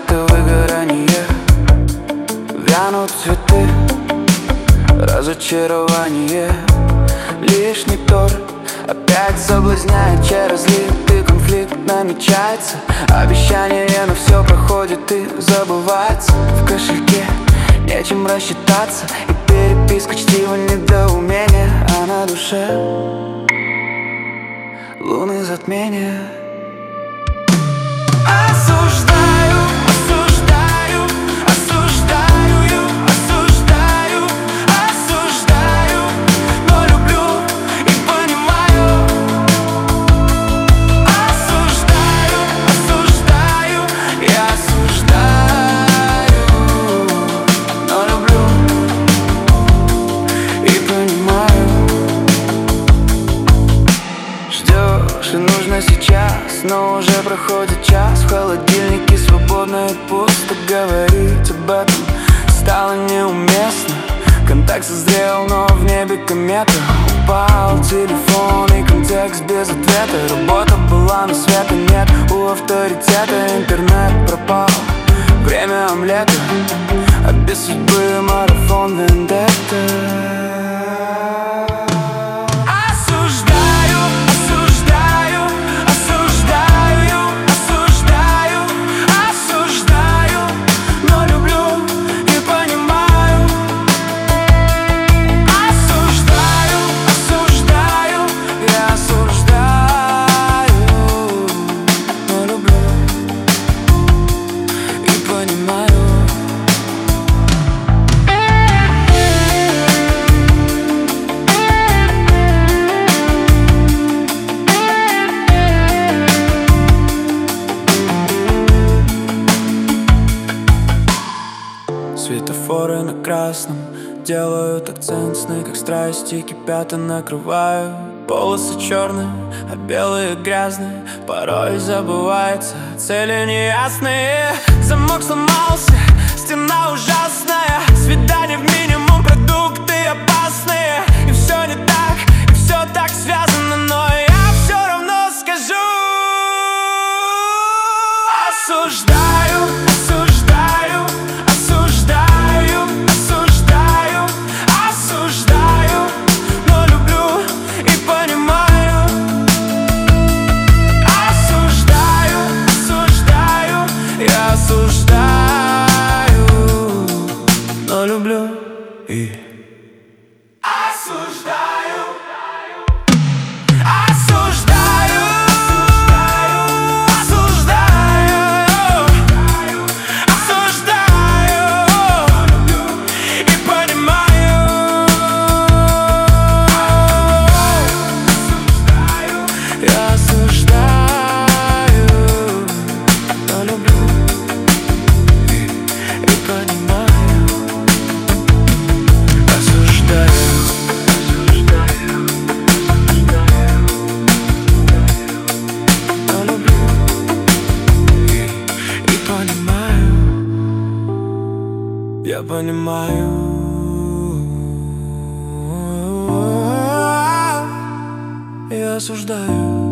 это выгорание. Вянут цветы, разочарование. Лишний торт опять соблазняет, чей разлитый конфликт намечается. Обещание, но все проходит и забывается. В кошельке нечем рассчитаться, и переписка чтива недоумения. А на душе луны затмения. Осуждаю, осуждаю, осуждаю, осуждаю, осуждаю, но люблю и понимаю. Осуждаю, осуждаю, я осуждаю, но люблю и понимаю. Ждешь и нужно сейчас, но уже проходит час. В холодильнике свободно и пусто, говорить об этом стало неуместно. Контакт созрел, но в небе комета. Упал телефон и контекст без ответа. Работа была, но света нет у авторитета. Интернет пропал, время омлета, а без судьбы марафон вендетта. Светофоры на красном делают акцент. Сны, как страсти, кипят и накрывают. Полосы черные, а белые грязные. Порой забывается, цели неясные. Замок сломался, стена ужасная. Свидания в минимум, продукты опасные. И все не так, и все так связано, но я все равно скажу: осуждаю, осуждаю, осуждаю, осуждаю, осуждаю, но люблю и понимаю. Осуждаю, осуждаю, я осуждаю, но люблю и осуждаю. Я понимаю, я осуждаю.